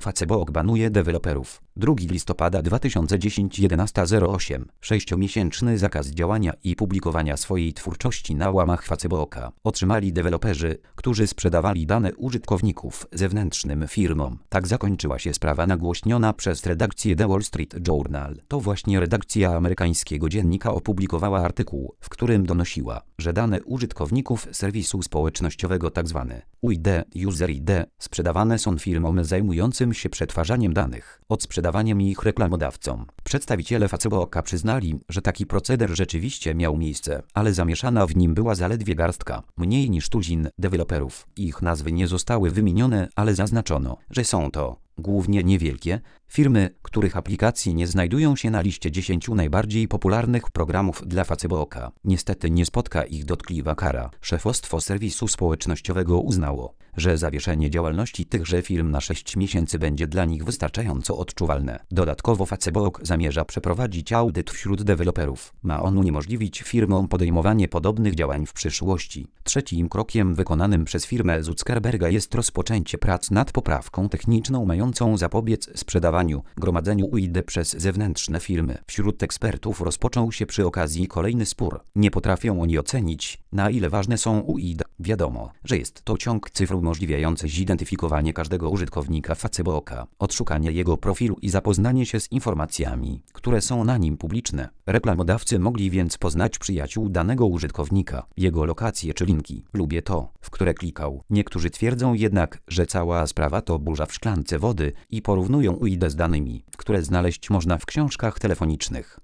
Facebook banuje deweloperów. 2 listopada 2010 11:08. 6-miesięczny zakaz działania i publikowania swojej twórczości na łamach Facebooka otrzymali deweloperzy, którzy sprzedawali dane użytkowników zewnętrznym firmom. Tak zakończyła się sprawa nagłośniona przez redakcję The Wall Street Journal. To właśnie redakcja amerykańskiego dziennika opublikowała artykuł, w którym donosiła, że dane użytkowników serwisu społecznościowego tzw. UID, User ID, sprzedawane są firmom zajmującym się przetwarzaniem danych, odsprzedawaniem ich reklamodawcom. Przedstawiciele Facebooka przyznali, że taki proceder rzeczywiście miał miejsce, ale zamieszana w nim była zaledwie garstka, mniej niż tuzin deweloperów. Ich nazwy nie zostały wymienione, ale zaznaczono, że są to głównie niewielkie firmy, których aplikacje nie znajdują się na liście 10 najbardziej popularnych programów dla Facebooka. Niestety nie spotka ich dotkliwa kara. Szefostwo serwisu społecznościowego uznało, że zawieszenie działalności tychże firm na 6 miesięcy będzie dla nich wystarczająco odczuwalne. Dodatkowo Facebook zamierza przeprowadzić audyt wśród deweloperów. Ma on uniemożliwić firmom podejmowanie podobnych działań w przyszłości. Trzecim krokiem wykonanym przez firmę Zuckerberga jest rozpoczęcie prac nad poprawką techniczną mającą zapobiec sprzedawaniu, gromadzeniu UID przez zewnętrzne firmy. Wśród ekspertów rozpoczął się przy okazji kolejny spór. Nie potrafią oni ocenić, na ile ważne są UID. Wiadomo, że jest to ciąg cyfr umożliwiający zidentyfikowanie każdego użytkownika Facebooka, odszukanie jego profilu i zapoznanie się z informacjami, które są na nim publiczne. Reklamodawcy mogli więc poznać przyjaciół danego użytkownika, jego lokacje czy linki. Lubię to, w które klikał. Niektórzy twierdzą jednak, że cała sprawa to burza w szklance wody i porównują UID z danymi, które znaleźć można w książkach telefonicznych.